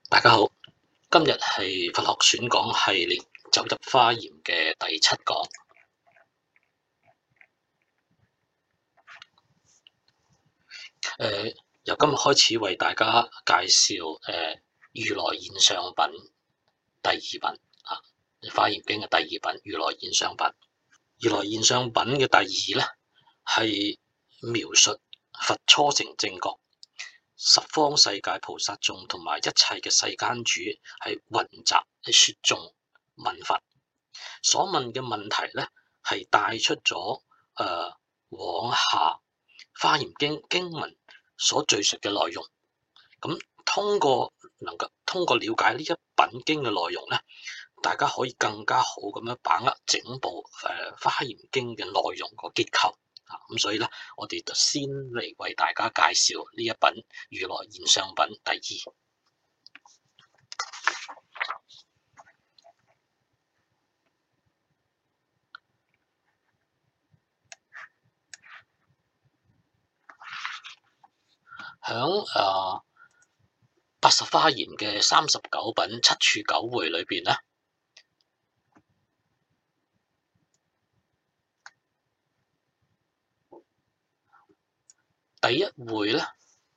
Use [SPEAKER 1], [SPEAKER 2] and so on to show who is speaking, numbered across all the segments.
[SPEAKER 1] 大家好，今日係佛學選講系列走入華嚴嘅第7講。由今日開始為大家介紹如來現相品第2品啊，華嚴經嘅第2品如來現相品。如來現相品嘅第2咧係描述佛初成正覺，十方世界菩薩眾同埋一切嘅世間主係雲集喺說眾問佛，所問嘅問題咧係帶出咗往下華嚴經經文所敘述嘅內容。咁通過了解呢一品經嘅內容咧，大家可以更加好咁樣把握整部華嚴經嘅內容個結構。咁所以咧，我哋就先嚟為大家介紹呢一品如來現相品第2。響80華嚴嘅39品7處9會裏邊咧，第1會咧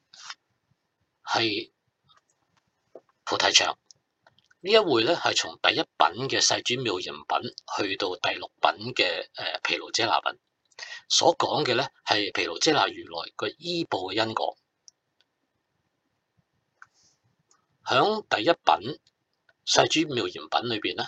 [SPEAKER 1] 係菩提場，呢一會咧係從第1品嘅世尊妙嚴品去到第6品嘅毗盧遮那品，所講嘅咧係毗盧遮那如來個依報嘅因果。響第1品世尊妙嚴品裏邊咧，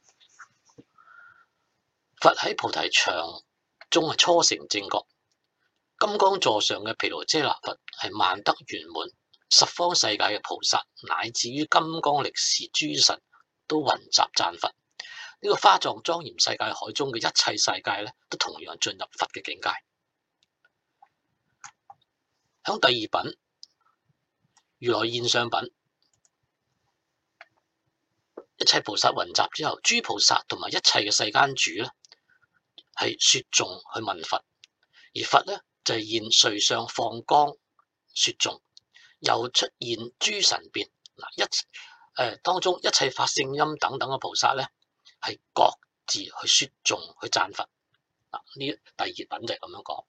[SPEAKER 1] 佛喺菩提場中係初成正覺，金剛座上嘅毗盧遮那佛係萬德圓滿，十方世界嘅菩薩乃至於金剛力士諸神都雲集讚佛。呢個華藏莊嚴世界海中嘅一切世界咧，都同樣進入佛嘅境界。響第2品如來現相品，一切菩薩雲集之後，諸菩薩同埋一切嘅世間主咧係說眾去問佛，而佛咧就係現瑞相放光說眾，又出現諸神變當中一切法聖音等等嘅菩薩咧係各自去說眾去讚佛。呢第2品就係咁樣講。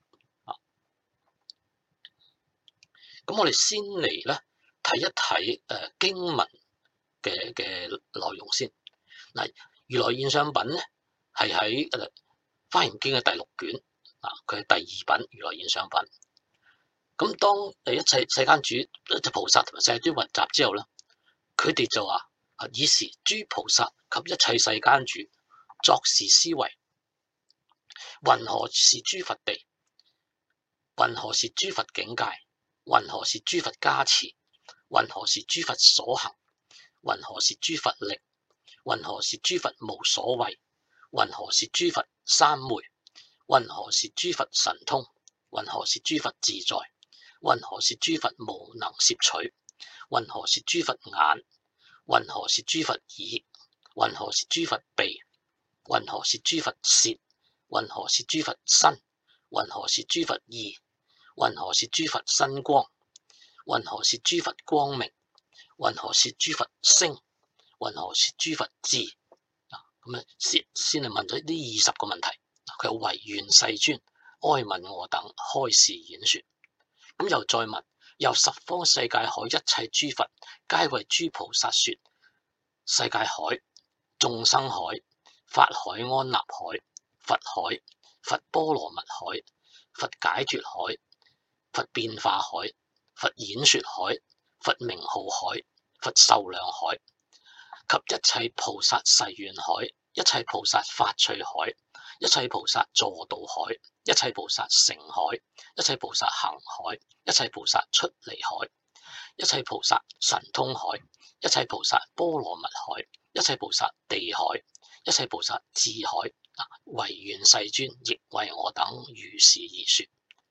[SPEAKER 1] 咁我哋先嚟咧睇一睇經文嘅內容先。如來現相品咧係喺華嚴經嘅第6卷，佢係第2品如來現相品。咁當一切世間主一切菩薩同埋世尊雲集之後咧，佢哋就話：爾時諸菩薩及一切世間主作是思維，云何是諸佛地？云何是諸佛境界？云何是諸佛加持？云何是諸佛所行？云何是諸佛力？云何是諸佛無所畏？云何是諸佛三昧？云何是諸佛神通？云何是諸佛自在？云何是諸佛無能攝取？云何是諸佛眼？云何是諸佛耳？云何是諸佛鼻？云何是諸佛舌？云何是諸佛身？云何是諸佛意？云何是諸佛身光？云何是諸佛光明？云何是諸佛聲？云何是諸佛智？咁先係問咗呢20個問題。佢唯願世尊哀憫我等開示演說。咁又再問，由十方世界海一切諸佛皆為諸菩薩說世界海、眾生海、法海、安立海、佛海、佛波羅蜜海、佛解脫海、佛變化海、佛演說海、佛名號海、佛壽量海及一切菩薩誓願海、一切菩薩發趣海、一切菩薩助道海、一切菩薩成海、一切菩薩行海、一切菩薩出離海、一切菩薩神通海、一切菩薩波羅蜜海、一切菩薩地海、一切菩薩智海，唯願世尊亦為我等如是而說。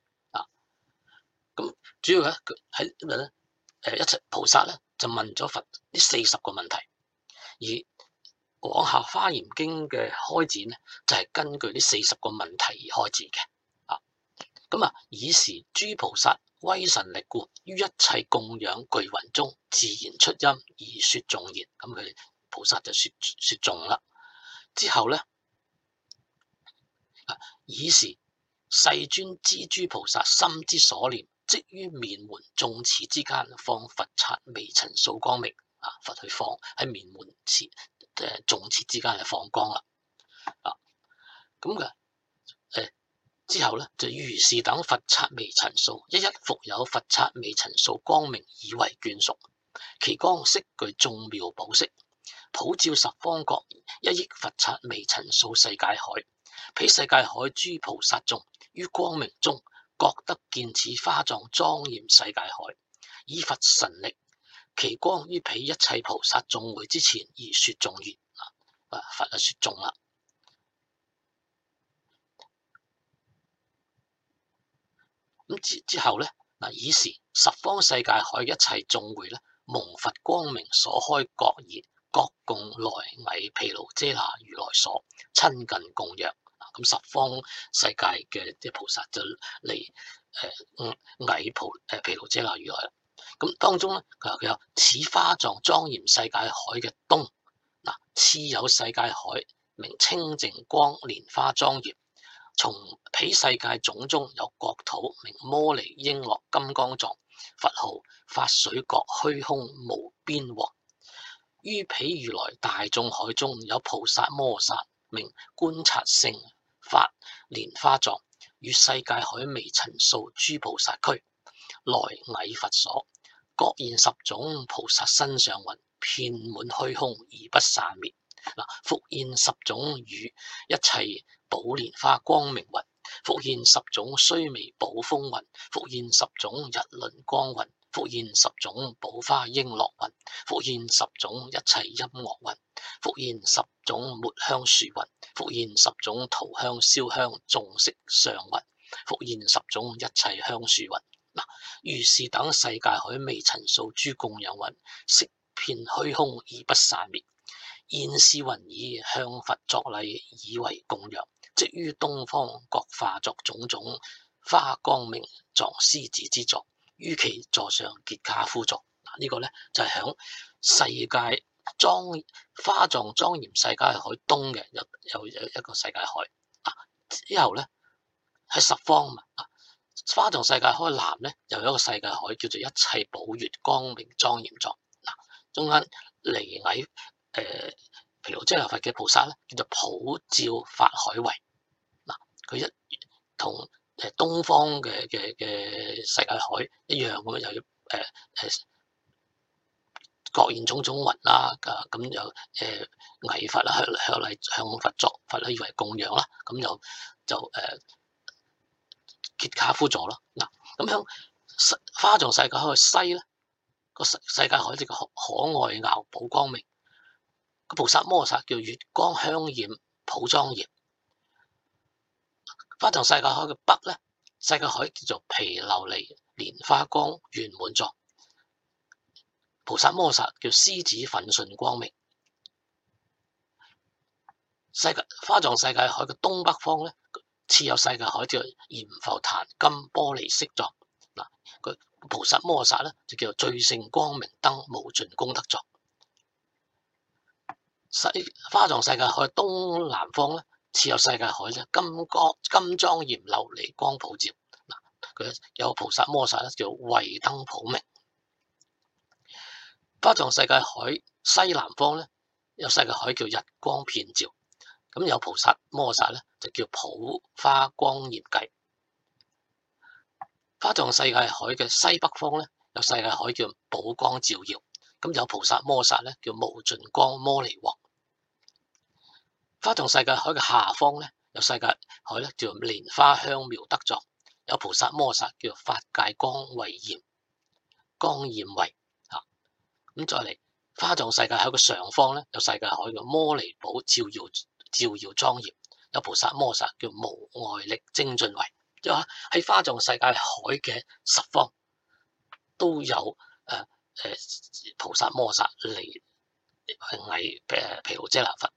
[SPEAKER 1] 咁主要咧喺呢度咧，一切菩薩咧就問咗佛呢40個問題，而往下華嚴經嘅開展咧就係根據呢40個問題而開展嘅。咁爾時諸菩薩威神力故，於一切供養巨雲中自然出音而說頌言。咁佢菩薩就說頌啦。之後咧，爾時世尊知諸菩薩心之所念，即於面門眾齒之間放佛剎微塵數光明。佛去放喺面門眾齒之間係放光啦。咁嘅之後咧，就如是等佛剎微塵數，一一復有佛剎微塵數光明以為眷屬，其光悉具眾妙寶色，普照十方國，一億佛剎微塵數世界海。彼世界海諸菩薩眾，於光明中覺得見此華藏莊嚴世界海，以佛神力，其光於彼一切菩薩眾會之前而說頌言。佛就說頌啦。咁之後咧，爾時十方世界海一切眾會咧，蒙佛光明所開覺而各共來詣毗盧遮那如來所，親近供養。咁十方世界嘅啲菩薩就嚟詣毗盧遮那如來啦。咁當中咧，佢有此華藏莊嚴世界海嘅東，次有世界海名清淨光蓮花莊嚴。從彼世界種中有國土名摩尼瓔珞金剛藏，佛號法水國虛空無邊王。於彼如來大眾海中有菩薩摩薩名觀察勝法蓮花藏，與世界海微塵數諸菩薩俱來詣佛所，各現十種菩薩身相雲，遍滿虛空而不散滅。復現十種與一切寶蓮花光明雲，復現十種須彌寶峰雲，復現十種日輪光雲，復現十種寶花瓔珞雲，復現十種一切音樂雲，復現十種末香樹雲，復現十種塗香燒香眾色相雲，復現十種一切香樹雲。如是等世界海微塵數諸供養雲，悉遍虛空而不散滅。現是雲已向佛作禮，以為供養，即於東方各化作種種花光明藏獅子之座，於其座上結跏趺坐。呢個咧就係響世界華藏莊嚴世界海東嘅有一個世界海。之後咧喺十方華藏世界海南咧又有一個世界海叫做一切寶月光明莊嚴藏。中間嚟詣毗盧遮那佛嘅菩薩咧，叫做普照法海圍。佢一同東方嘅世界海一樣咁樣，又要各現種種雲啦，咁又詣佛啦，向佛作佛啦，以為供養啦，咁就結跏趺坐啦。咁響華藏世界海嘅西咧，個世界海就可愛樂寶光明。個菩薩摩薩叫月光香豔普莊嚴。華藏世界海嘅北咧，世界海叫做毗琉璃蓮花光圓滿藏。菩薩摩薩叫獅子奮順光明。華藏世界海嘅東北方咧，次有世界海叫閻浮檀金玻璃色藏。佢菩薩摩薩咧就叫做最勝光明燈無盡功德藏。華藏世界海東南方咧，次有世界海咧金莊嚴琉璃光普照。佢有菩薩摩薩咧叫慧燈普明。華藏世界海西南方咧，有世界海叫日光遍照。咁有菩薩摩薩咧就叫普花光嚴髻。華藏世界海嘅西北方咧，有世界海叫寶光照耀。咁有菩薩摩薩咧叫無盡光摩尼王。華藏世界海嘅下方咧，有世界海咧叫蓮花香妙德藏。有菩薩摩薩叫法界光慧嚴光焰慧。咁再嚟華藏世界海嘅上方咧，有世界海叫摩尼寶照耀莊嚴。有菩薩摩薩叫無礙力精進慧。即係話喺華藏世界海嘅十方都有菩薩摩薩嚟詣毗盧遮那佛。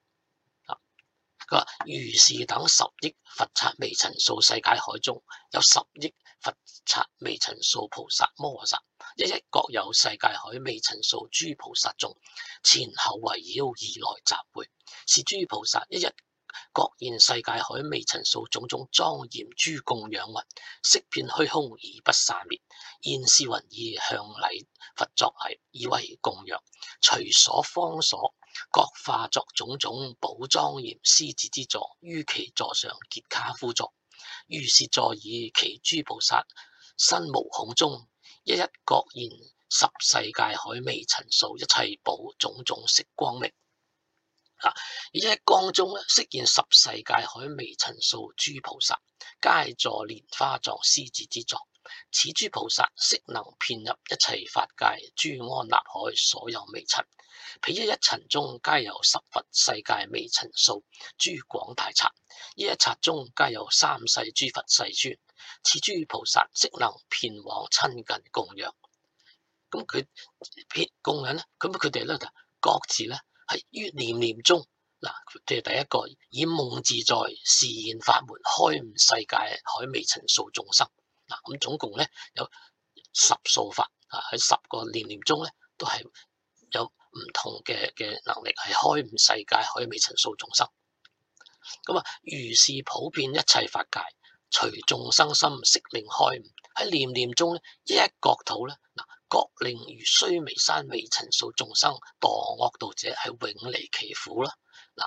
[SPEAKER 1] 佢話如是等10億佛剎微塵數世界海中有10億佛剎微塵數菩薩摩訶薩，一一各有世界海微塵數諸菩薩眾，前後圍繞而來集會。是諸菩薩一一各現世界海微塵數種種莊嚴諸供養雲，悉遍虛空而不散滅。現是雲以向禮佛作禮，以為供養。隨所方所，各化作種種寶莊嚴獅子之座，於其座上結跏趺坐。如是座以其諸菩薩身無孔中，一一各現十世界海微塵數一切寶種種色光明。一光中悉現十世界海微塵數諸菩薩，皆坐蓮花狀獅子之座。此諸菩薩悉能遍入一切法界諸安立海所有微塵，彼一一塵中皆有十佛世界微塵數諸廣大剎，一一剎中皆有三世諸佛世尊。此諸菩薩悉能遍往親近供養。咁佢供養咧，咁佢哋咧就各自咧係於念念中嗱，即係第一個以夢自在示現法門，開悟世界海微塵數眾生。嗱，咁總共咧有十數法喺10個念念中咧都係有唔同嘅能力係開悟世界海微塵數眾生。咁如是普遍一切法界，隨眾生心悉令開悟。喺念念中咧，一一國土咧嗱，各令如須彌山微塵數眾生墮惡道者係永離其苦啦。嗱，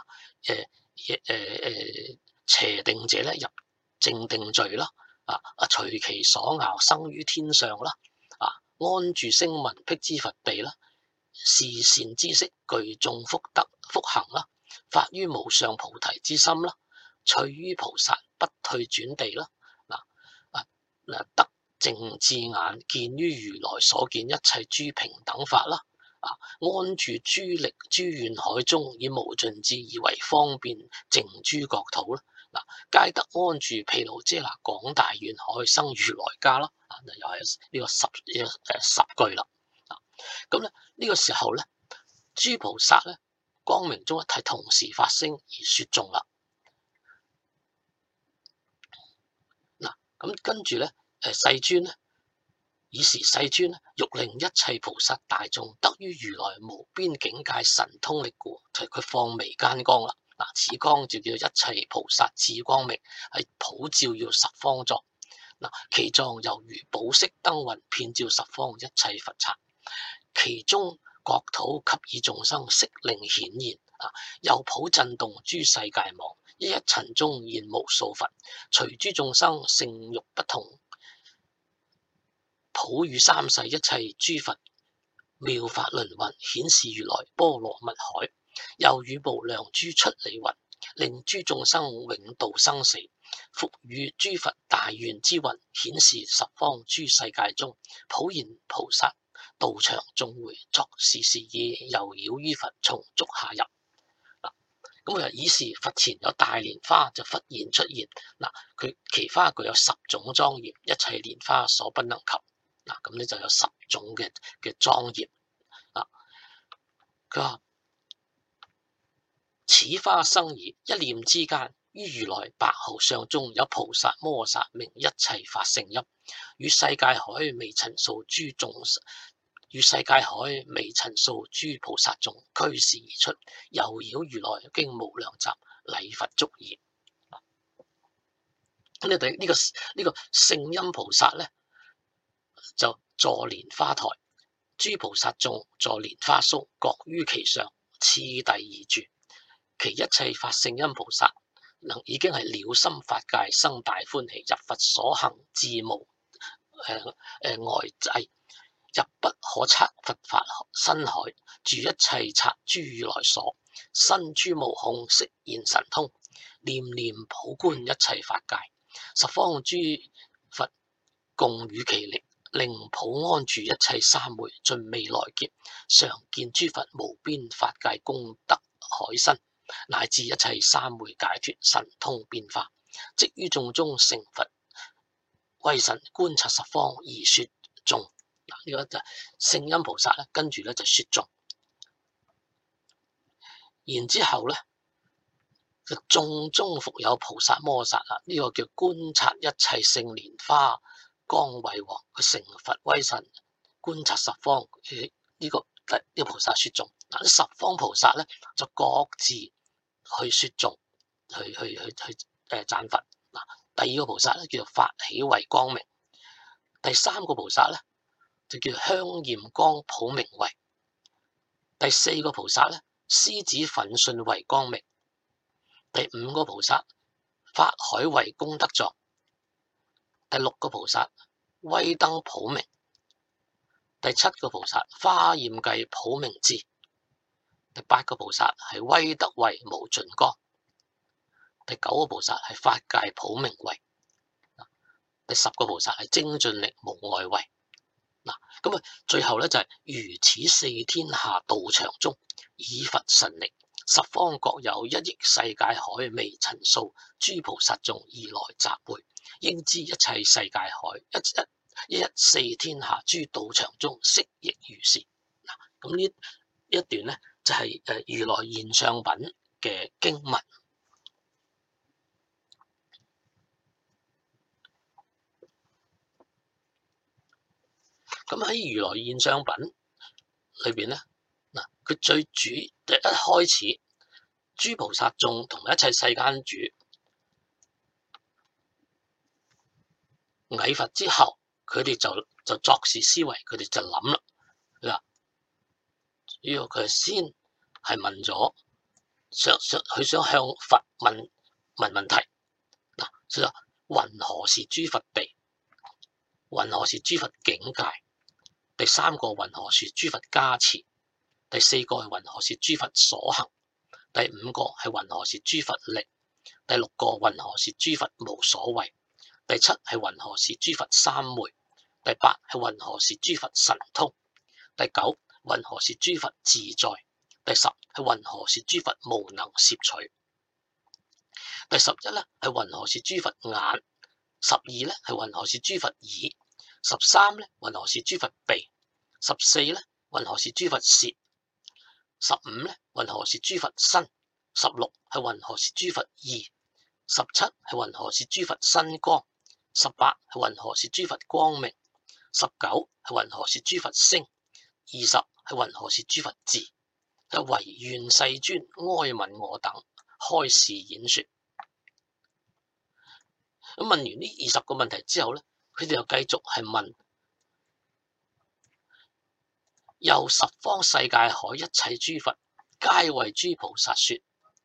[SPEAKER 1] 邪定者咧入正定罪啦。隨其所樂生於天上啦，安住聲聞辟支佛地啦，是善知識具眾福德福行啦，發於無上菩提之心啦，趣於菩薩不退轉地啦，得正智眼見於如來所見一切諸平等法啦，安住諸力諸願海中，以無盡智以為方便淨諸國土啦。皆得安住毗盧遮那廣大願海生如來家啦，又係呢個十句啦。咁咧呢個時候咧，諸菩薩咧光明中一體同時發聲而說頌啦。咁跟住咧世尊咧，以時世尊咧欲令一切菩薩大眾得於如來無邊境界神通力故，就係佢放眉間光啦。此光就叫做一切菩薩智光明，係普照耀十方座。其狀猶如寶色燈雲，遍照十方一切佛剎。其中國土給以眾生悉令顯現，又普震動諸世界網，一一塵中現無數佛，隨諸眾生性欲不同，普與三世一切諸佛妙法輪雲，顯示如來波羅蜜海。又與無量諸出離雲，令諸眾生永度生死。復與諸佛大願之雲，顯示十方諸世界中，普現菩薩道場眾會，作是事意，又繞於佛從足下入。咁以是佛前有大蓮花就忽然出現。佢其花具有10種莊嚴，一切蓮花所不能及。咁咧就有10種嘅莊嚴。佢話此花生已，一念之間，於如來白毫相中有菩薩摩訶薩名一切法勝音，與世界海微塵數諸眾，與世界海微塵數諸菩薩眾俱是而出，又繞如來經無量集，禮佛足矣。咁你哋呢個勝音菩薩咧，就坐蓮花台，諸菩薩眾坐蓮花鬚，各於其上，次第而住。其一切法勝音菩薩已經係了心法界，生大歡喜，入佛所行自無呆滯，入不可測佛法身海，住一切剎諸如來所，身諸無恐，悉現神通，念念普觀一切法界，十方諸佛共與其力，令普安住一切三昧，盡未來劫，常見諸佛無邊法界功德海身，乃至一切三昧解脫神通變化，即於眾中成佛威神，觀察十方而說頌。呢個就勝音菩薩咧，跟住咧就說頌。然之後咧，眾中復有菩薩摩訶薩啦，呢個叫觀察一切勝蓮花光惠王，佢成佛威神，觀察十方，呢個菩薩說頌。嗱，啲十方菩薩咧就各自去說頌，去讚佛。嗱，第二個菩薩咧叫做法喜慧光明，第三個菩薩咧就叫做香焰光普明慧，第四個菩薩咧獅子奮迅慧光明，第五個菩薩法海慧功德狀，第六個菩薩威燈普明，第七個菩薩華嚴計普明智，第八個菩薩係威德慧無盡光，第九個菩薩係法界普明慧，第十個菩薩係精進力無礙慧。嗱，咁啊，最後咧就係如此四天下道場中，以佛神力，十方各有1億世界海未曾數，諸菩薩眾而來集會，應知一切世界海一四天下諸道場中，悉亦如是。嗱，咁呢一段咧就係如來現相品嘅經文。咁喺如來現相品裏邊咧，嗱，佢最主一開始，諸菩薩眾同埋一切世間主禮佛之後，佢哋就作事思維，佢哋就諗啦。嗱，呢個佢先係問咗，佢想向佛問問題。嗱，所以話云何是諸佛地？云何是諸佛境界？第三個云何是諸佛加持？第四個係云何是諸佛所行？第五個係云何是諸佛力？第六個云何是諸佛無所畏？第七係云何是諸佛三昧？第八係云何是諸佛神通？第九云何是諸佛自在？第十係云何是諸佛無能攝取？第11咧係云何是諸佛眼？12咧係云何是諸佛耳？13咧云何是諸佛鼻？14咧云何是諸佛舌？15咧云何是諸佛身？16係云何是諸佛意？17係云何是諸佛身光？18係云何是諸佛光明？19係云何是諸佛聲？20係云何是諸佛智？就唯願世尊哀憫我等，開示演說。咁問完呢20個問題之後咧，佢哋又繼續係問，又十方世界海一切諸佛，皆為諸菩薩說。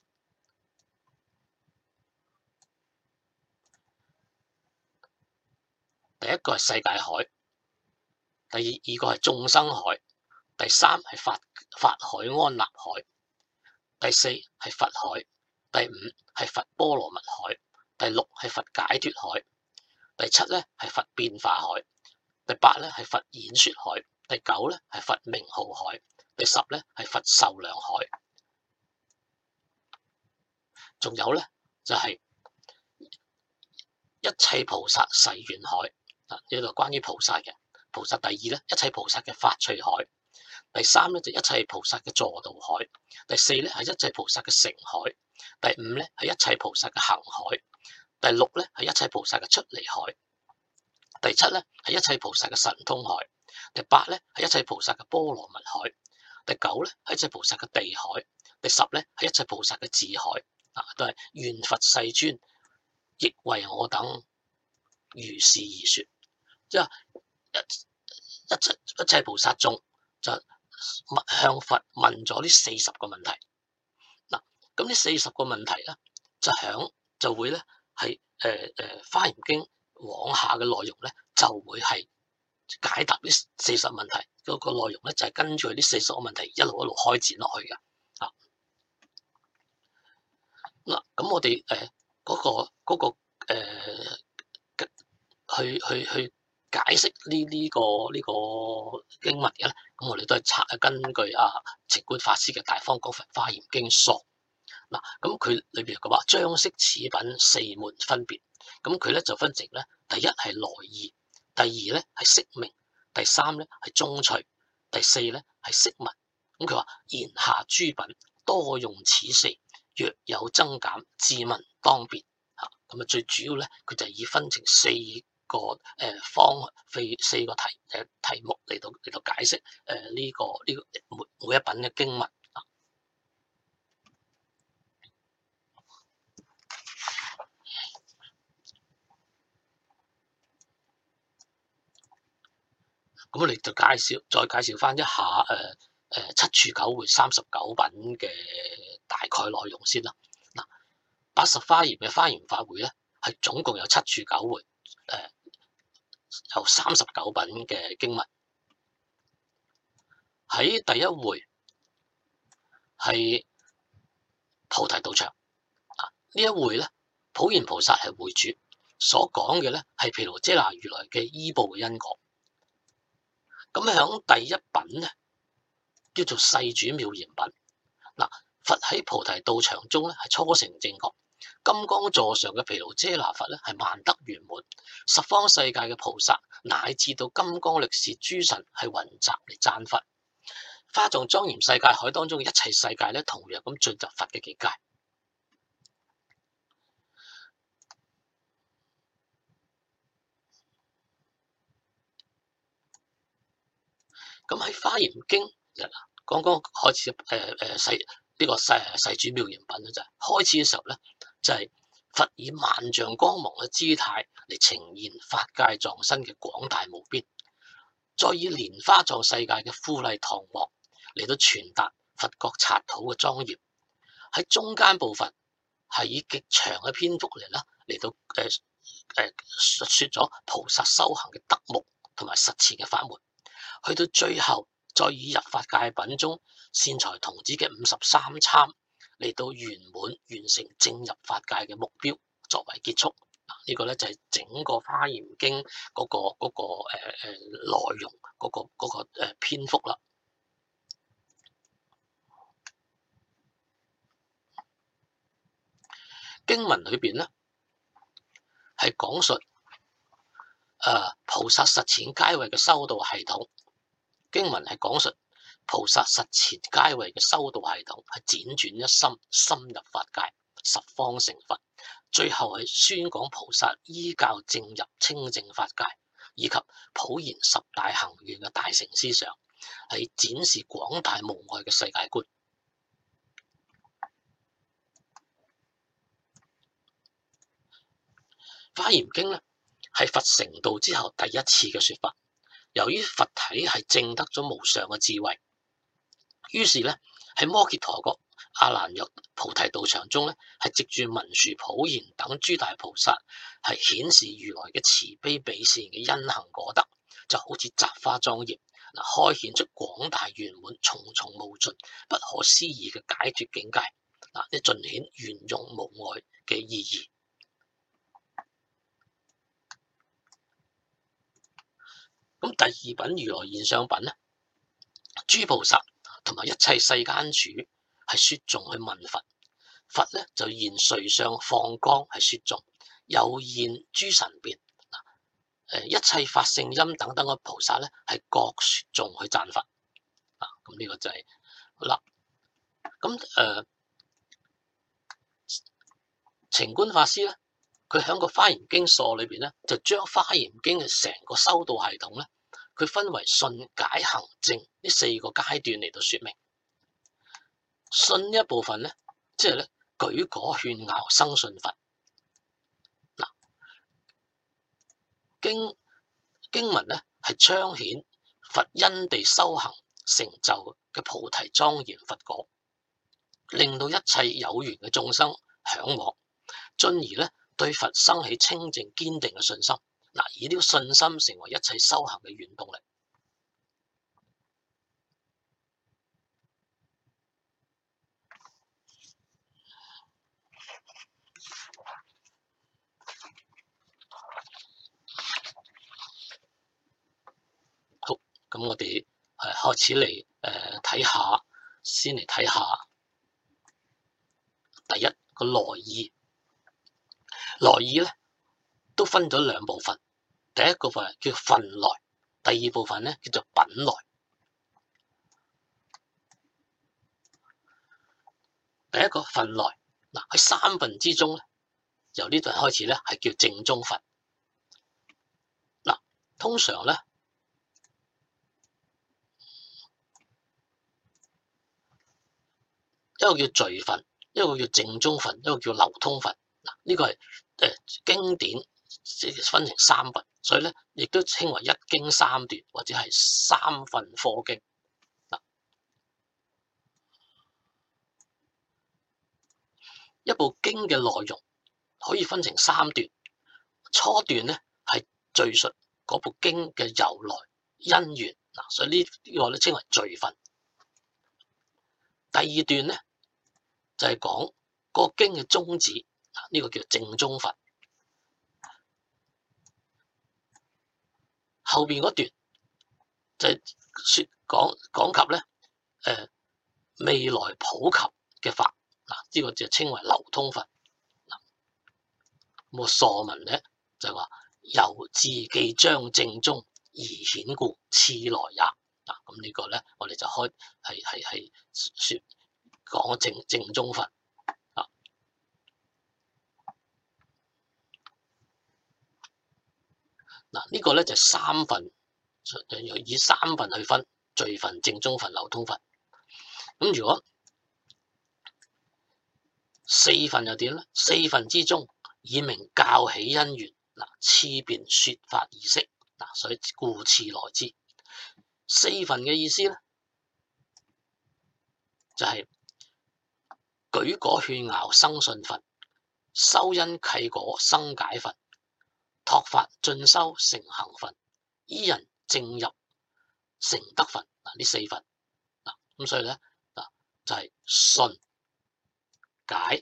[SPEAKER 1] 第一個係世界海，第二個係眾生海，第三係法海安立海，第四係佛海，第五係佛波羅蜜海，第六係佛解脫海，第七咧係佛變化海，第八咧係佛演說海，第九咧係佛名號海，第十咧係佛壽量海，仲有咧就係一切菩薩誓願海。呢度關於菩薩嘅菩薩。第二咧，一切菩薩嘅法趣海。第三咧就一切菩薩嘅助道海。第四咧係一切菩薩嘅成海。第五咧係一切菩薩嘅行海。第六咧係一切菩薩嘅出離海。第七咧係一切菩薩嘅神通海。第八咧係一切菩薩嘅波羅蜜海。第九咧係一切菩薩嘅地海。第十咧係一切菩薩嘅智海。都係願佛世尊亦為我等如是而說。即係一切菩薩眾就向佛問咗呢40個問題。嗱，咁呢40個問題咧就會咧係華嚴經往下嘅內容咧就會係解答呢40問題。嗰個內容咧就係跟住呢40個問題一路開展落去嘅。嗱，咁我哋去解釋呢個經文嘅咧，咁我哋都係根據澄觀法師嘅《大方廣佛華嚴經疏》。嗱，咁佢裏邊佢話將釋此品4門分別，咁佢咧就分成咧，第一係來意，第二咧係釋名，第三咧係宗趣，第四咧係釋文。咁佢話言下諸品多用此4，若有增減，自問當別。咁最主要咧，佢就係以分成4 四個題目嚟到解釋呢個每一品嘅經文。咁我哋就再介紹翻一下七處九會39品嘅大概內容先啦。嗱，80華嚴嘅華嚴法會咧，係總共有7處9會，有39品嘅經文。喺第一會係菩提道場，呢一會咧，普賢菩薩係會主，所講嘅咧係毗盧遮那如來嘅依報嘅因果。咁響第一品咧，叫做世主妙嚴品。嗱，佛喺菩提道場中咧係初成正覺，金剛座上嘅毗盧遮那佛咧係萬德圓滿，十方世界嘅菩薩乃至到金剛力士諸神係雲集嚟讚佛。華藏莊嚴世界海當中嘅一切世界咧，同樣咁進入佛嘅境界。咁喺華嚴經剛剛開始世主妙嚴品咧，就係開始嘅時候咧，就係佛以萬丈光芒嘅姿態嚟呈現法界藏身嘅廣大無邊，再以蓮花藏世界嘅富麗堂皇嚟到傳達佛國剎土嘅莊嚴。喺中間部分係以極長嘅篇幅嚟到述說咗菩薩修行嘅德目同埋實踐嘅法門。去到最後，再以入法界品中善財童子嘅53參嚟到圓滿完成正入法界嘅目標作為結束。呢個咧就係整個華嚴經嗰個內容嗰個篇幅啦。經文裏邊咧係講述菩薩實踐階位嘅修道系統。經文係講述菩薩實踐階位嘅修道系統係輾轉一心，深入法界，十方成佛。最後係宣講菩薩依教正入清淨法界，以及普賢十大行願嘅大成思想，係展示廣大無礙嘅世界觀。華嚴經咧係佛成道之後第一次嘅說法。由於佛體係證得咗無上嘅智慧，於是咧喺摩羯陀國阿蘭若菩提道場中咧，係藉住文殊普賢等諸大菩薩，係顯示如來嘅慈悲美善嘅因行果德，就好似雜花莊嚴，開顯出廣大圓滿、重重無盡、不可思議嘅解脫境界，呢盡顯圓融無礙嘅意義。咁第二品如來現相品咧，諸菩薩同埋一切世間主係說頌去問佛，佛咧就現瑞相放光係說頌，又現諸神變，一切法性音等等嘅菩薩咧係各說頌去讚佛。咁呢個就係好啦。咁澄觀法師咧，佢喺個華嚴經疏裏邊咧，就將華嚴經嘅成個修道系統咧，佢分為信、解、行、證呢4個階段嚟到說明。信呢一部分咧，即係咧舉果勸樂生信佛。嗱，經文咧係彰顯佛因地修行成就嘅菩提莊嚴佛果，令到一切有緣嘅眾生向往，進而咧對佛生起清淨堅定嘅信心。以呢個信心成為一切修行嘅原動力。好，咁我哋開始嚟睇下，先嚟睇下第一個來意。來意咧都分咗2部分，第一個部分叫分來，第二部分咧叫做品來。第一個分來，喺3分之中咧，由呢度開始咧係叫正宗佛。 通常咧，一個叫序分，一個叫正宗分，一個叫流通分。嗱，呢個係經典，分成三分，所以咧亦都稱為一經三斷或者係三分科經。嗱，一部經嘅內容可以分成三段，初段咧係敘述嗰部經嘅由來因緣，嗱，所以呢個咧稱為序分。第二段咧就係講嗰個經嘅宗旨，呢個叫正宗分。後邊嗰段就係講及咧未來普及嘅法，嗱，呢個就稱為流通分。咁個疏文咧就話由自記章正宗而顯故次來也。嗱，咁呢個咧我哋就係說講正宗分。嗱，呢個咧就三分，以三分去分，序分、正宗分、流通分。咁如果四分又點咧？四分之中以明教起因緣，嗱，次便說法儀式，嗱，所以故次來之。四分嘅意思咧，就係舉果勸堯生信分，修因契果生解分，託法進修成行分，依人正入成德分。嗱，呢四分，嗱，咁所以咧就係信解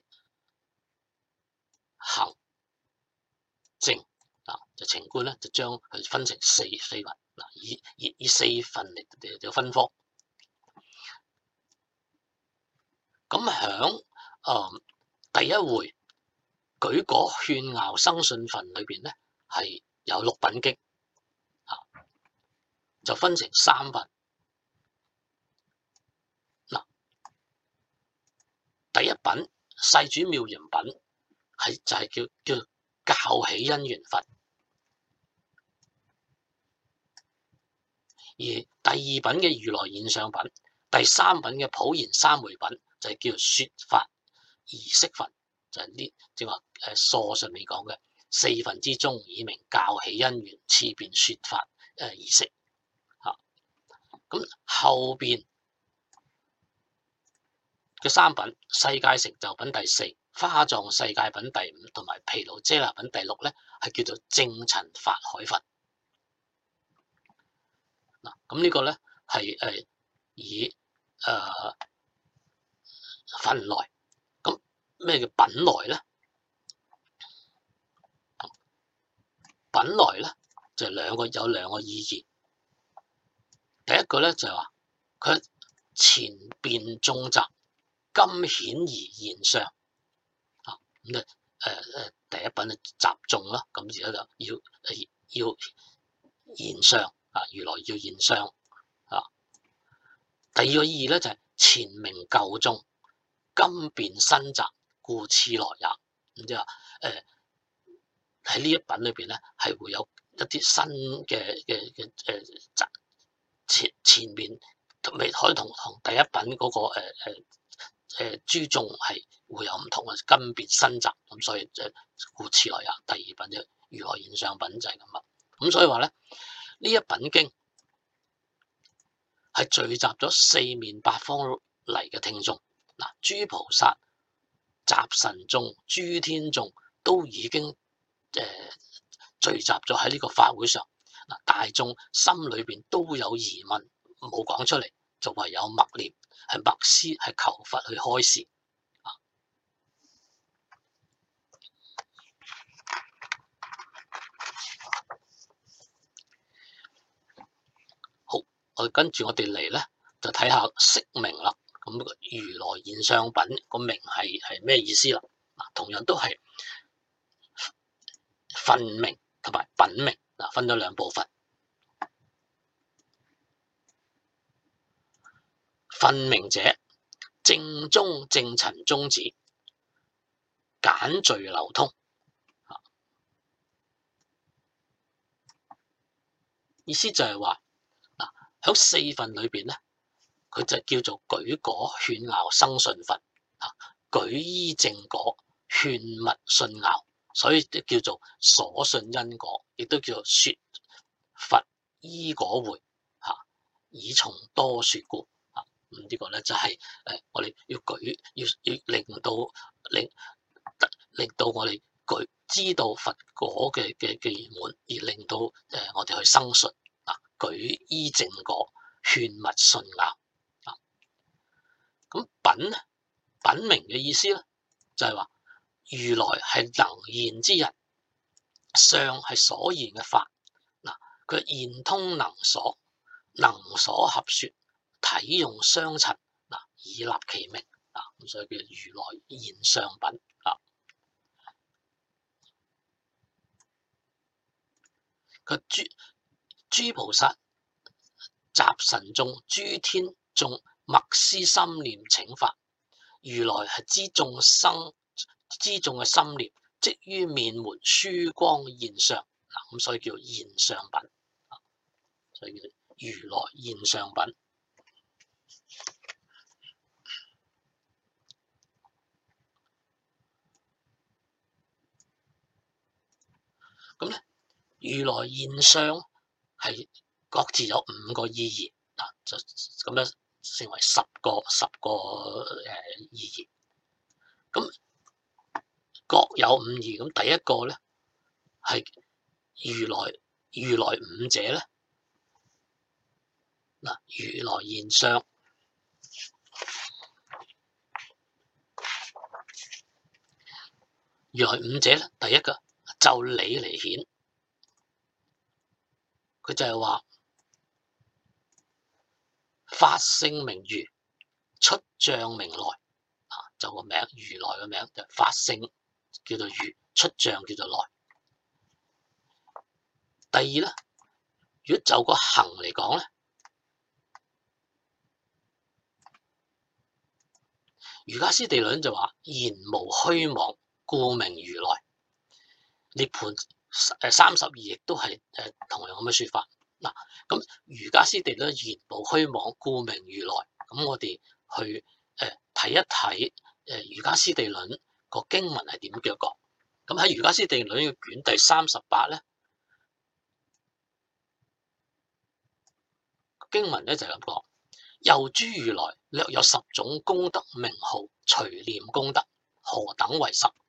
[SPEAKER 1] 行正，就情觀咧就將佢分成四分，嗱，以四分嚟分科。咁響第一回舉果勸堯生信分裏邊咧係有六品經，就分成三分。嗱，第一品世主妙嚴品就係叫教起因緣分，而第二品嘅如來現象品，第三品嘅普賢三昧品就係叫做說法儀式分，就係呢即係話疏上面講嘅四分之中以明教起因緣，次便說法儀式。咁後邊嘅三品世界成就品第四、花藏世界品第五同埋毗盧遮那品第六咧係叫做正塵法海分。嗱，咁呢個咧係以分來。咁咩叫品來咧？品來咧就有兩個意義。第一個咧就係話佢前辯眾集，今顯而現相。咁第一品係集眾啦，咁而家就要現相如來要現相。第二個意義咧就係前明舊眾，今辯新集，故次來也。咁即係話喺呢一品裏邊咧係會有一啲新嘅前面未可以同第一品嗰個諸眾係會有唔同嘅今辯新集，咁所以故次來也。第二品嘅如來現象品就係咁啦。咁所以話咧呢一品經係聚集咗四面八方嚟嘅聽眾，嗱，諸菩薩、雜神眾、諸天眾都已經聚集咗喺呢個法會上。嗱，大眾心裏邊都有疑問，冇講出嚟，就唯有默念，係默思，係求佛去開示。好，跟住我哋嚟咧，就睇下釋名啦。咁如來現象品個名係咩意思啦？嗱，同樣都係分名同埋品名，嗱，分咗兩部分。分名者，正宗正塵宗旨，簡序流通。 意思就係話嗱，喺四訓裏邊咧，佢就叫做舉果勸拗生信訓啊，舉依正果勸物信拗，所以都叫做所信因果，亦都叫做說佛依果回嚇，以從多說故啊。咁呢個咧就係我哋要令到我哋知道佛果嘅圓滿，而令到我哋去生信啊，舉依正果勸物信拗啊。咁品明嘅意思咧，就係話如來係能言之人，相係所言嘅法嗱，佢言通能所合說，體用相陳嗱，以立其名啊，咁所以叫如來言相品啊。佢諸菩薩集神眾諸天眾默思心念請法，如來係知眾嘅心念，即於面門殊光現相嗱，咁所以叫現相品，所以叫如來現相品。咁咧，如來現相係各自有5個意義嗱，就咁樣成為10個意義。咁各有5義。咁第一個咧係如來5者咧嗱，如來現相，如來5者咧，第一個就理嚟顯，佢就係話法性名如，出障名來啊，就個名如來嘅名就法性叫做如，出障叫做來。第二咧，如果就個行嚟講咧，瑜伽師地論就話言無虛妄，故名如來。涅槃32亦都係同樣咁嘅說法嗱。咁瑜伽師地論言無虛妄，故名如來。咁我哋去睇一睇瑜伽師地論個經文係點樣講。咁喺瑜伽師地論嘅卷第38咧，經文咧就係咁講。又諸如來略有10種功德名號，隨念功德，何等為10？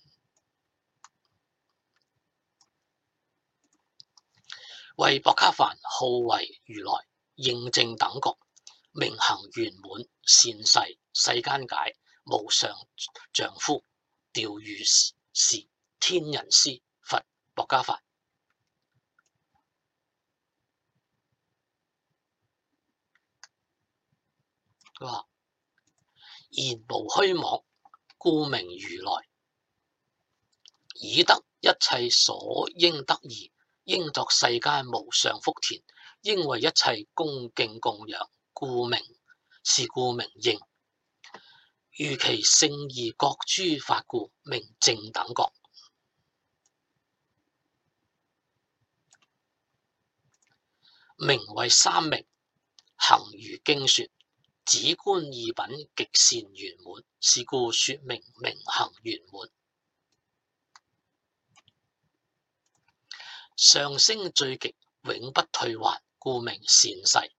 [SPEAKER 1] 為薄伽梵號為如來，應正等覺，明行圓滿，善逝世間解，無上丈夫，調御時，天人師，佛薄伽梵。佢話言無虛妄，故名如來，以得一切所應得義，應作世間無上福田，應為一切恭敬供養，故名應。如其聖義各諸法故，名正等覺。名為三明，行如經說，止觀二品極善圓滿，是故說名明行圓滿。上升最極，永不退還，故名善逝。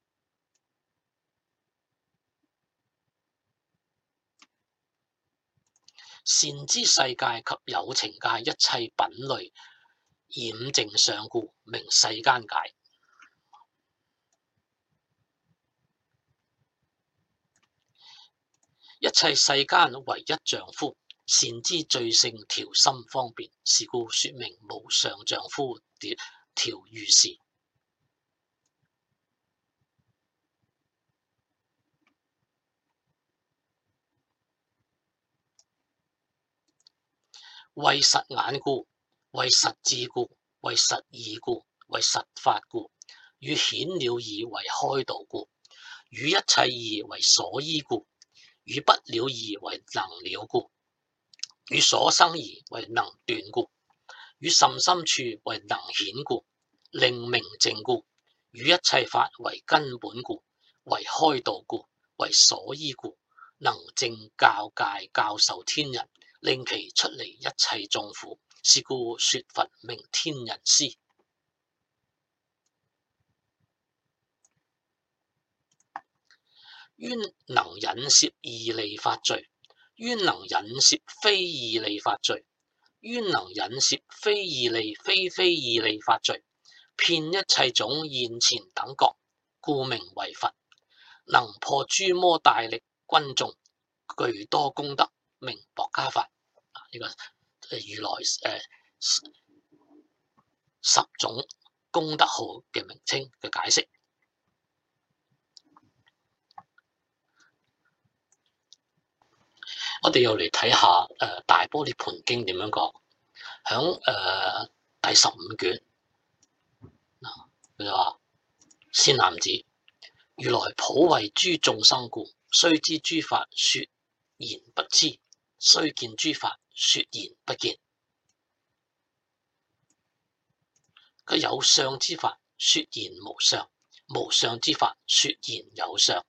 [SPEAKER 1] 善知世界及有情界一切品類染淨相故，名世間解。一切世間唯一丈夫，善知最勝調心方便，是故說名無上丈夫調御時。為實眼故，為實智故，為實義故，為實法故，與顯了義為開導故，與一切義為所依故，與不了義為能了故，與所生義為能斷故，與甚深處為能顯故，令明淨故， 與一切法為根本故，為開導故，為所依故，能正教界教授天人，令其出離一切眾苦。是故說佛名天人師。冤能引涉義利法罪，冤能引涉非義利法罪，冤能引涉非義利非義利法罪，遍一切種現前等覺，故名為佛。能破諸魔大力軍眾，具多功德，名薄伽梵。呢個如來十種功德號嘅名稱嘅解釋。我哋又嚟睇下大般涅槃經點樣講，響第15卷，佢就話：善男子，如來普為諸眾生故，雖知諸法說言不知，雖見諸法說言不見。佢有相之法說言無相，無相之法說言有相。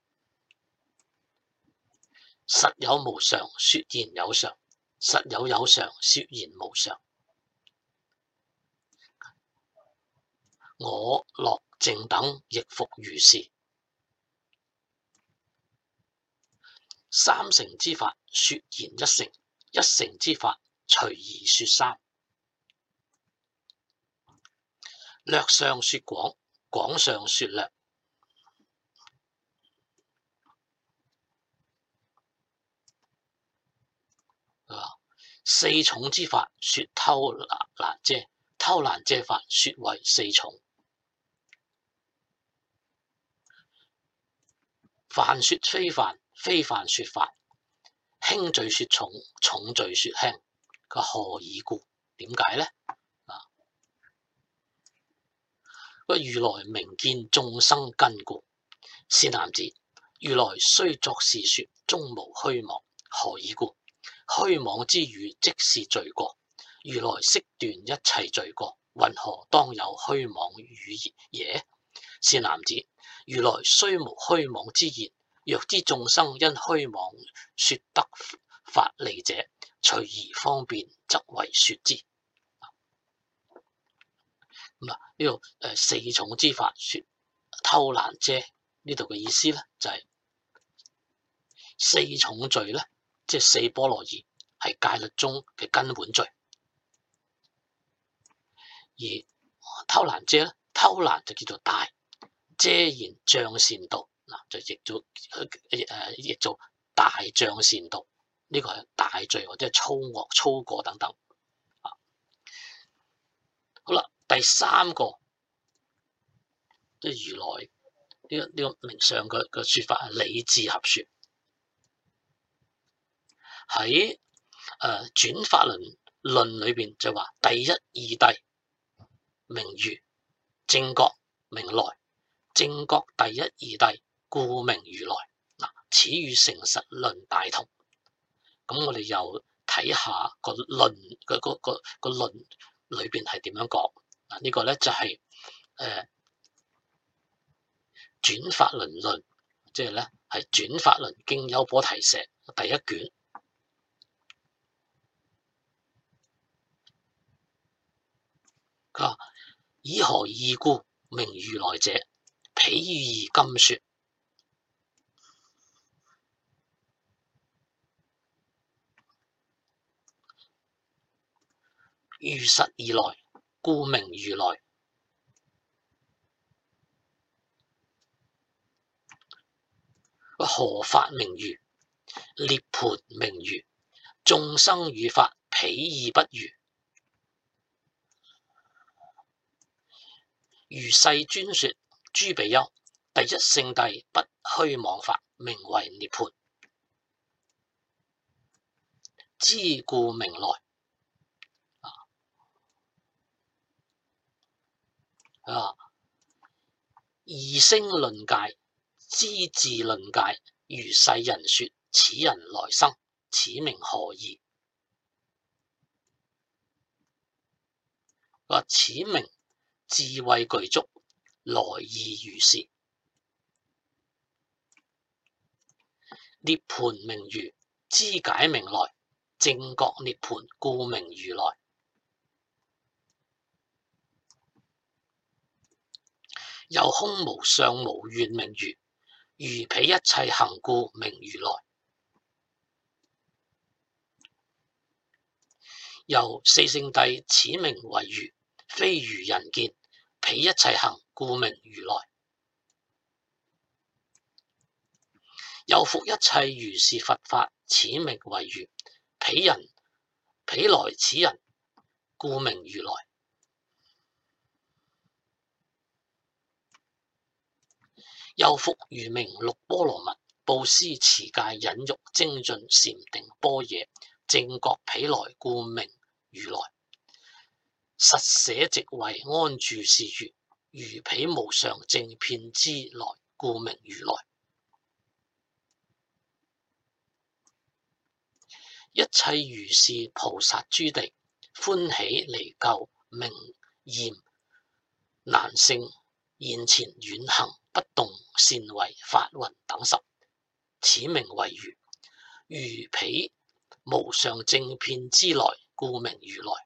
[SPEAKER 1] 實有無常，說言有常；實有有常，說言無常。我樂淨等亦復如是。三乘之法說言一乘，一乘之法隨而說三。略相說廣，廣相說略。四重之法說偷難遮，偷難遮法說為四重。凡說非凡，非凡說法。輕罪說重，重罪說輕。佢何以故？點解呢？如來明見眾生根故。善男子，如來雖作是說，終無虛妄。何以故？虛妄之語即是罪過。如來悉斷一切罪過，云何當有虛妄語耶？善男子，如來雖無虛妄之言，若知眾生因虛妄說得法利者，隨而方便，則為說之。呢度四重之法說偷難遮，呢度嘅意思咧就係四重罪咧，即係四波羅夷，係戒律中嘅根本罪。而偷難遮咧，偷難就叫做大，遮言障善道，就譯做大障善道。呢個係大罪或者係粗惡粗過等等。好啦，第三個即係如來呢個名相嘅說法係理智合說。喺轉法輪論裏邊就話第一義諦名如，正覺名來，正覺第一義諦故名如來。此與成實論大同。咁我哋又睇下個論個論裏邊係點樣講。呢個咧就係轉法輪論，即係咧係轉法輪經優波提舍第一卷。佢話：以何義故名如來者？彼喻而今說。如實而來，故名如來。何法名如？涅槃名如。眾生語法彼義不如。如世尊說諸比丘，第一聖諦不虛妄法，名為涅槃。知故名來。異聲論界，知自論界。如世人說，此人來生，此名何義？此名智慧具足， 來義如是。涅槃名如，知解名來，正覺涅槃故名如來。有空無相無願名如，如彼一切行故名如來。又四聖諦此名為如，非如人見，彼一切行故名如來。又復一切如是佛法此名為如，彼來此人故名如來。又復如名六波羅蜜，布施持戒忍辱精進禪定般若正覺彼來故名如來。實捨席位安住是如，如彼無上正遍知來故名如來。一切如是菩薩諸地，歡喜離垢名厭難勝現前遠行不動善為法雲等十，此名為如，如彼無上正遍知來故名如來。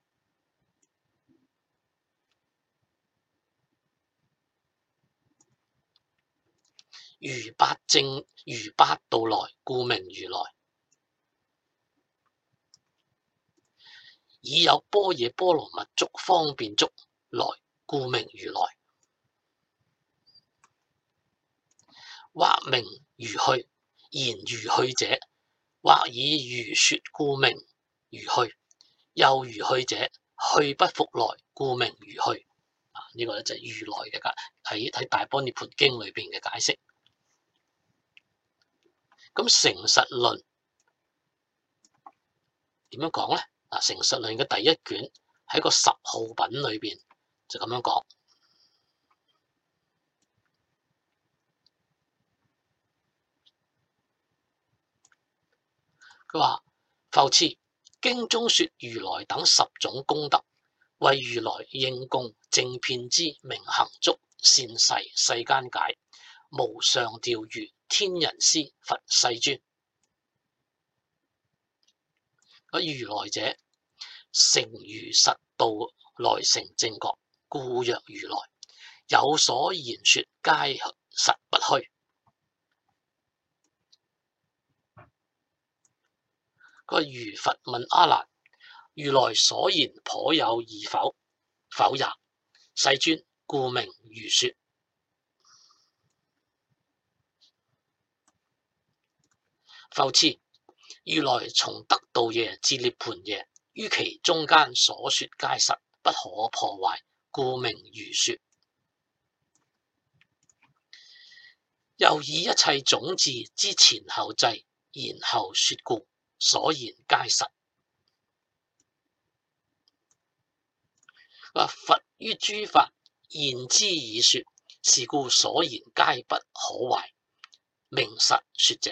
[SPEAKER 1] 如八正如八道來故名如來。已有般若波羅蜜足方便足來故名如來。或名如去，言如去者，或以如說故名如去，又如去者，去不復來故名如去。呢個咧就係如來嘅喺大般涅槃經裏邊嘅解釋。咁成實論點樣講咧？成實論嘅第一卷喺個10號品裏邊就咁樣講。佢話：復次，經中說如來等10種功德，為如來應供正遍知明行足善逝世間解無上調御天人師佛世尊。如來者，成如實道來成正覺，故曰如來。有所言說，皆實不虛。如佛問阿難：如來所言頗有異否？否也。世尊，故名如說。復次，如來從得道夜至涅槃夜，於其中間所說皆實，不可破壞，故名如說。又以一切種智之前後際，然後說故，所言皆實。佛於諸法現之已說，是故所言皆不可壞，名實說者。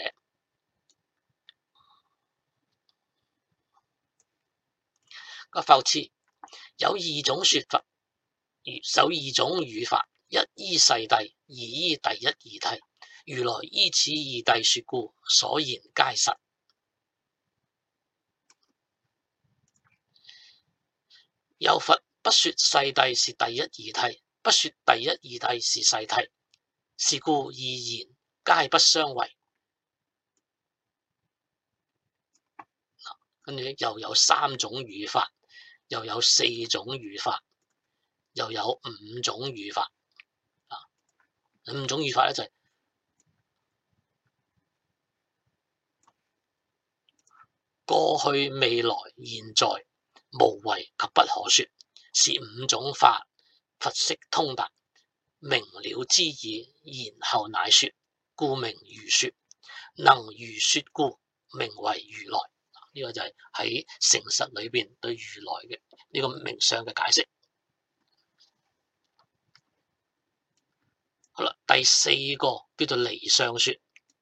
[SPEAKER 1] 復次，有2種說法，有2種語法，一依世諦，二依第一義諦。如來依此義諦說故，所言皆實。有佛不說世諦是第一義諦，不說第一義諦是世諦，是故二言皆不相違。跟住又有3種語法，又有4種語法，又有5種語法。5種語法咧就係過去、未來、現在，無為及不可說，是5種法，佛悉通達，明了之意，然後乃說，故名如說。能如說故，名為如來。呢個就係喺成實裏邊對如來嘅呢個名相嘅解釋。好啦，第4個叫做離相說。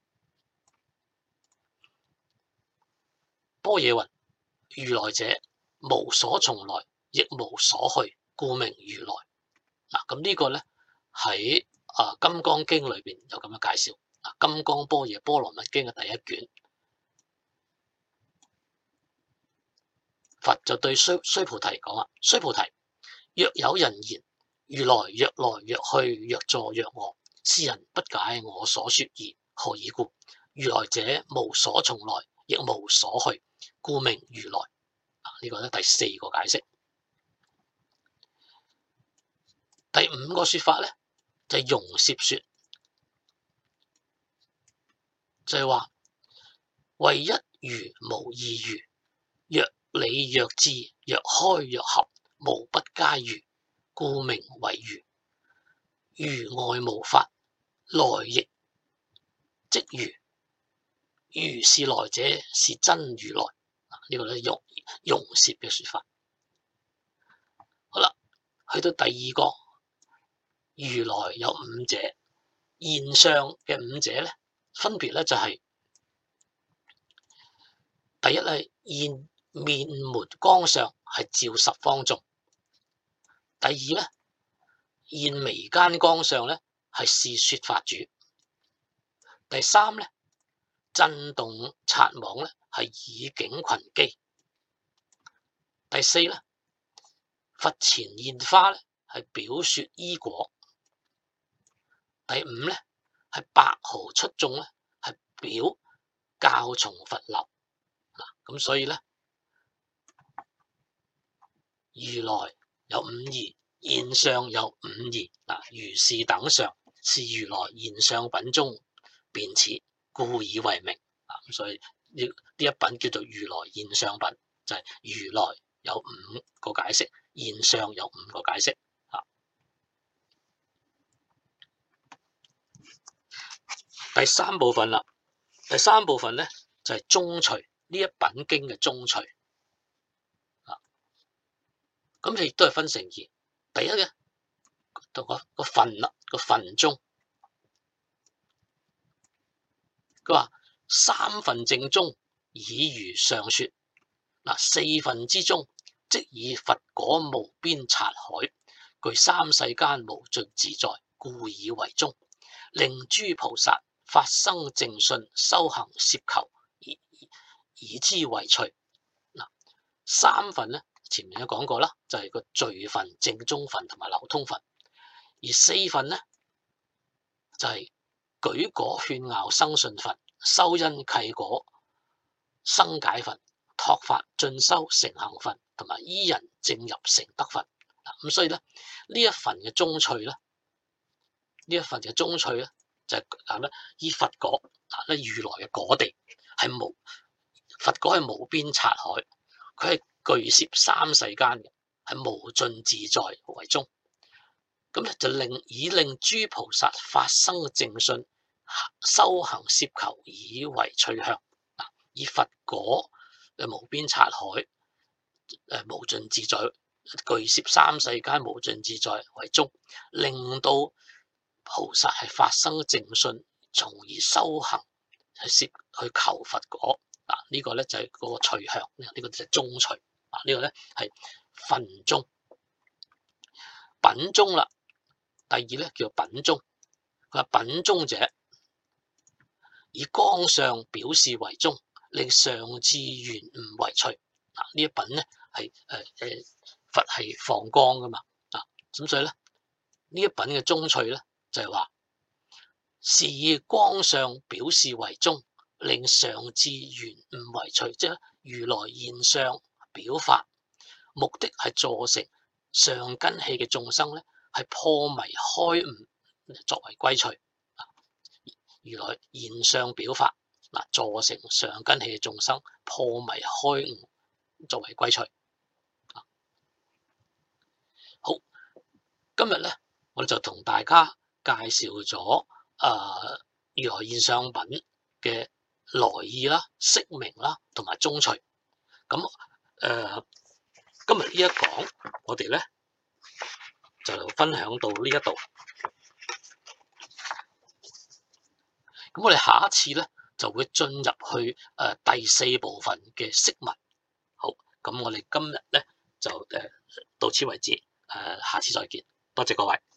[SPEAKER 1] 般若云：如來者，無所從來，亦無所去，故名如來。咁呢個咧喺《金剛經》裏邊有咁樣介紹。《金剛般若波羅蜜經》嘅第一卷，佛就對須菩提講啊：須菩提，若有人言如來若來若去，若坐若臥，是人不解我所說義，何以故？如來者無所從來，亦無所去，故名如來。呢個咧第四個解釋。第五個說法咧就係容攝說，就係話唯一如無二如，若理若智，若開若合，無不皆如，故名為如。如外無法，來亦即如。如是來者，是真如來。呢個咧容攝嘅說法。好啦，去到第二個，如來有五者，現相嘅五者咧，分別咧就係、第一係現面門光相，係照十方眾；第二咧現眉間光相咧，係是說法主；第三咧震動剎網咧，係以境群機；第四咧佛前現花咧，係表說依果；第五咧係白毫出眾咧，係表教從佛流。咁所以咧，如來有五義，現相有五義。如是等相，是如來現相品中便此，故以為名。咁所以呢一品叫做如來現相品，就係、是、如來有五個解釋，現相有五個解釋。第三部分啦，第三部分咧就係宗趣，呢一品經嘅宗趣。咁佢亦都係分成二，第一嘅個分啦，個分宗，佢話三分正宗以如上說，四分之中即以佛果無邊剎海，具三世間無盡自在，故以為宗，令諸菩薩發生淨信，修行攝求，以之為趣。三分咧，前面有講過啦，就係個序分、正宗分同埋流通分。而四分咧就係舉果勸樂生信分、修因契果生解分、托法進修成行分同埋依人正入成德分。咁所以咧呢一份嘅宗趣咧，呢一份嘅宗趣咧就係咧依佛果如來嘅果地係佛果係無邊剎海，佢係具攝三世間嘅，係無盡自在為宗。咁咧就以令諸菩薩發生淨信，修行攝求，以為趣向。以佛果嘅無邊剎海，無盡自在，具攝三世間無盡自在為宗，令到菩薩係發生淨信，從而修行去求佛果。呢個咧就係嗰個趣向，呢個就係宗趣。呢個咧係分宗。品宗啦，第二咧叫品宗。佢話品宗者，以光相表示為宗，令上智圓悟為趣。呢一品咧係佛係放光噶嘛。咁所以咧呢一品嘅宗趣咧就係話，是以光相表示為宗，令上智圓悟為趣。即係如來現相表法，目的係助成上根器嘅眾生咧，係破迷開悟作為歸趣。如來現相表法，助成上根器嘅眾生破迷開悟作為歸趣。好，今日咧我哋就同大家介紹咗如來現相品嘅來意啦、釋名啦同埋宗趣。咁今日呢一講，我哋咧就分享到呢一度。咁我哋下一次咧就會進入去第四部分嘅釋文。好，咁我哋今日咧就到此為止。下次再見，多謝各位。